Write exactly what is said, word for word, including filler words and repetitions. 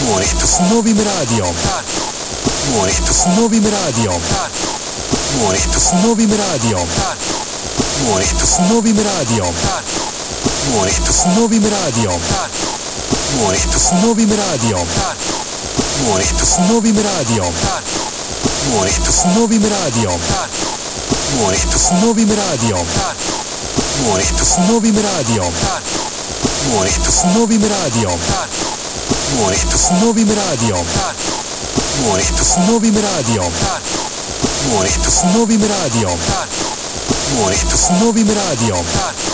Moreto s novim radijom. Moreto s novim radijom. Moreto s novim radijom. Moreto s novim radijom. Moreto s novim radijom. Moreto s novim radijom. Moreto s novim radijom. Moreto s novim radijom. Moreto s novim radijom. Moreto s novim radijom. Moreto s novim radijom. Moreto s novim radijom. Moreto s novim radijom. Moreto s novim radijom. Moreto s novim radijom.